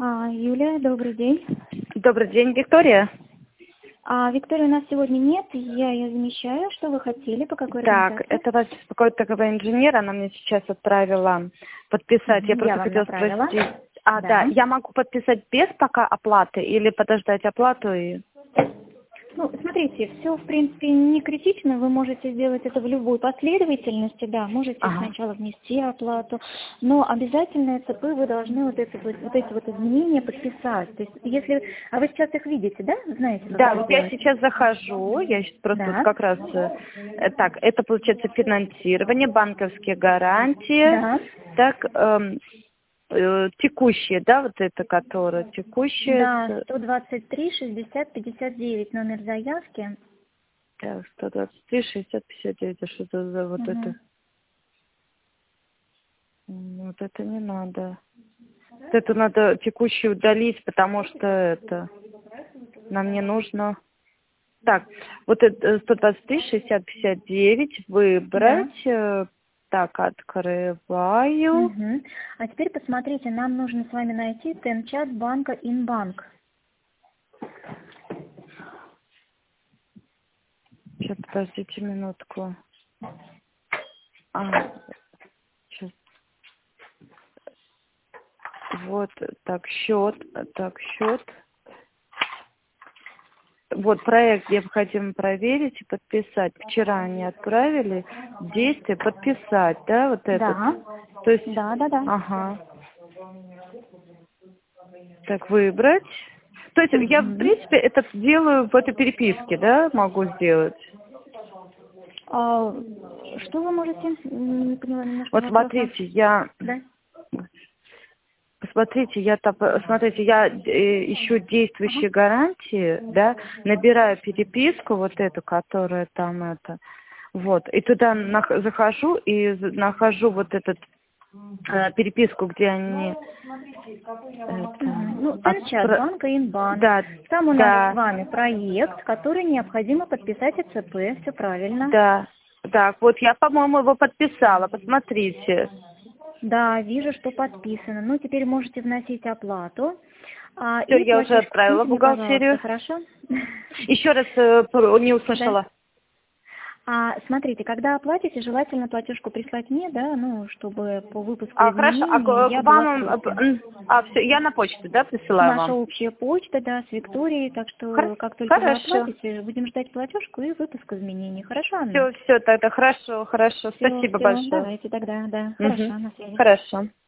Юлия, добрый день. Добрый день, Виктория. Виктория у нас сегодня нет, я ее замещаю. Что вы хотели, по какой Так, организации? это вас беспокоит такого инженера, она мне сейчас отправила подписать. Я просто вам хотела направила. спросить. Да. Я могу подписать без пока оплаты или подождать оплату и... Ну, смотрите, все, в принципе, не критично, вы можете сделать это в любой последовательности, да, можете Ага. сначала внести оплату, но обязательно ЦП вы должны вот эти вот изменения подписать. То есть, если, вы сейчас их видите, да, знаете, как Да, это вот я делать? сейчас захожу, я сейчас просто Да. как раз... Так, это получается финансирование, банковские гарантии, Да. так, текущие, да, вот это, которое текущее... Да, 123 60 59 номер заявки. Так, 123, 60, 59, а что это за вот это? Вот это не надо. Вот это надо текущую удалить, потому что это нам не нужно. Так, вот это 123, 60, 59 выбрать. Так, открываю. Угу. А теперь посмотрите, нам нужно с вами найти Тенчат банка Инбанк. Сейчас, подождите минутку. Сейчас. Вот, так, счет. Вот проект необходимо проверить и подписать. Вчера они отправили действие подписать, да, вот этот. Да. То есть, Да. ага. Так, выбрать. То есть я, в принципе, это делаю в этой переписке, да, могу сделать? Что вы можете? Не поняла немножко Вот вопроса. смотрите, Да. смотрите, я ищу действующие гарантии, да, набираю переписку вот эту, которая там это, вот, и туда захожу и нахожу вот этот переписку, где они... Тенчат банка Инбанк. Да, Там у нас с вами проект, который необходимо подписать ЦП. Все правильно. Да. Так, вот я, по-моему, его подписала, посмотрите. Да, вижу, что подписано. Ну, теперь можете вносить оплату. Все, И я уже платеж отправила в скиньте мне, бухгалтерию. пожалуйста, хорошо? Еще раз не услышала. Да. Смотрите, когда оплатите, желательно платежку прислать мне, да, ну, чтобы по выпуску Хорошо, изменений я к была в вам... курсе. Все, я на почту, да, присылаю Наша вам? общая почта, да, с Викторией, так что как только вы Хорошо. оплатите, будем ждать платежку и выпуск изменений. Хорошо, Анна? Все, тогда хорошо. Все, Спасибо большое. давайте тогда, да. Хорошо, на связи. Хорошо.